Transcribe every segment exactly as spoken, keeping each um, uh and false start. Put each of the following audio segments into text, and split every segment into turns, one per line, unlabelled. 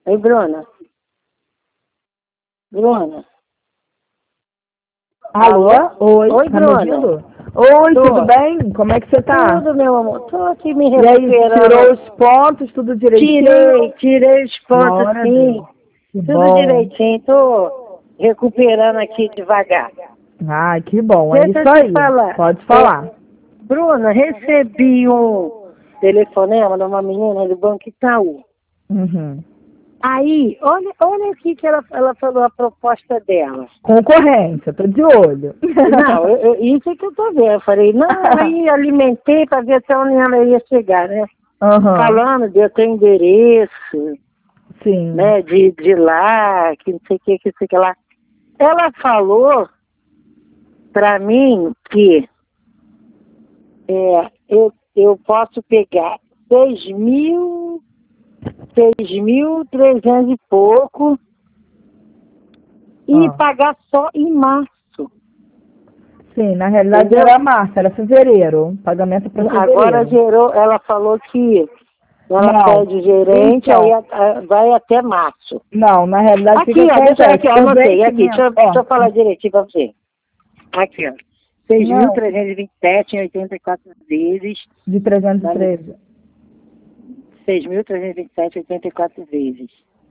Oi, Bruna. Bruna.
Alô? Oi,
Oi,
tá me
Bruna.
ouvindo? Oi,
Tô.
tudo bem? Como é que você tá?
Tudo, meu amor. Tô aqui me
E aí,
recuperando.
tirou os pontos, tudo direitinho?
Tirei, tirei os pontos,
Glória a
sim.
Deus. Que
Tudo
bom.
direitinho. Tô recuperando aqui devagar.
Ai, que bom, é
Deixa
isso
eu te
aí.
falar.
Pode falar.
É, Bruna, recebi um telefonema de uma menina do Banco Itaú.
Uhum.
Aí, olha, olha aqui que ela, ela falou a proposta dela.
Concorrência, tô de olho.
Não, eu, eu- isso é que eu tô vendo. Eu falei, não, aí alimentei para ver até onde ela ia chegar, né?
Aham,
Falando de eu ter endereço,
sim.
né, de, de lá, que não sei o que, que não sei o que lá. Ela falou para mim que é, eu, eu posso pegar seis mil, seis mil trezentos e pouco e
Ah.
pagar só em março.
Sim, na realidade
Entendeu?
era março, era fevereiro. Pagamento para
Agora
fevereiro.
gerou, ela falou que ela
Não,
pede o gerente,
então,
aí a- a- vai até março.
não, na realidade o que que
Aqui, ó, deixa eu
acontece?
aqui, ó,
O
anotei, aqui, deixa, eu-
vencimento,
deixa
ó,
eu falar direitinho pra você. Aqui, ó, seis mil
não,
trezentos e vinte e sete em oitenta e quatro vezes,
de trezentos e treze.
seis mil trezentos e vinte e sete em oitenta e quatro vezes.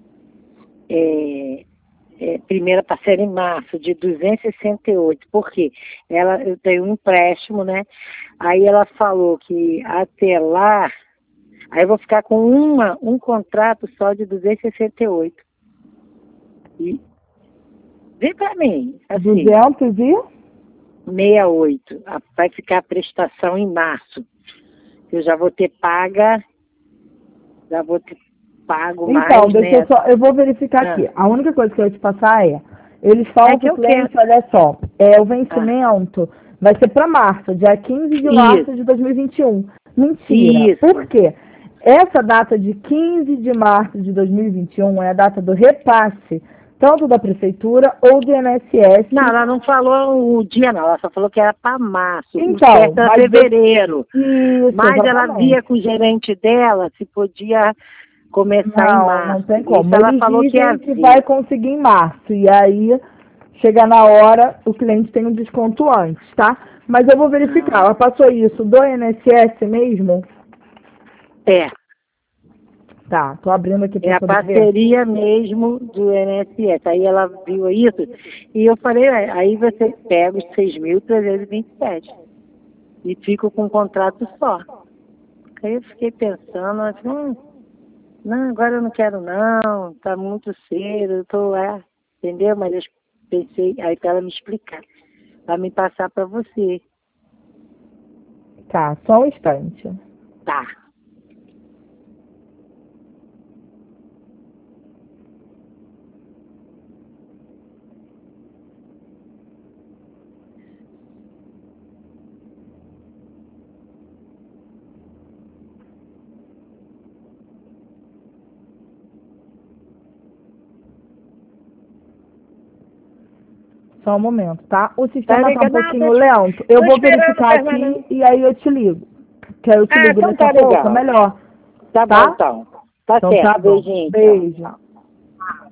É, é, primeira parcela em março, de duzentos e sessenta e oito. Por quê? Ela, eu tenho um empréstimo, né? Aí ela falou que até lá, aí eu vou ficar com uma, um contrato só de duzentos e sessenta e oito. E vê pra mim, assim,
duzentos e?
sessenta e oito. A- Vai ficar a prestação em março. Eu já vou ter paga, já vou ter pago
Então,
mais,
deixa eu
né?
só, eu vou verificar
Ah,
aqui. A única coisa que eu ia te passar é, eles
é
falam
que
pro
eu quero.
cliente, olha só, é, o
Ah,
vencimento vai ser para março, dia quinze de março
isso,
de dois mil e vinte e um. Mentira. Por
isso.
quê? Essa data de quinze de março de dois mil e vinte e um é a data do repasse, tanto da prefeitura ou do I N S S.
Não, ela não falou o dia, não. Ela só falou que era para março. O
Então,
certo era
mas deixa-
fevereiro.
isso,
Mas ela via
exatamente.
com o gerente dela se podia começar em
Não, não
março.
tem
Isso
como.
ela
Eles
falou que ia
dizem que
ver.
vai conseguir em março. E aí, chega na hora, o cliente tem um desconto antes, tá? Mas eu vou verificar.
Ah,
Ela passou isso do I N S S mesmo?
é.
Tá, tô abrindo aqui
É
para
a
poder ver.
parceria mesmo do I N S S. Aí ela viu isso e eu falei, "É, aí você pega os seis mil trezentos e vinte e sete e fica com um contrato só." Aí eu fiquei pensando, assim, hum, não, agora eu não quero não, tá muito cedo, eu tô, é, entendeu? Mas eu pensei, aí para ela me explicar, para me passar para você.
Tá, só um instante.
Tá.
Só um momento, tá? O
Tá
sistema tá um
ligado? Não, tô,
pouquinho lento. Eu
tô
vou
esperando
verificar
terminar.
aqui e aí eu te ligo. Que aí eu te
Ah,
ligo
então
daqui a
tá
pouco,
legal.
melhor.
Tá bom
Tá?
então. Tá
Então tá
certo,
bom.
beijinho então.
Beijo.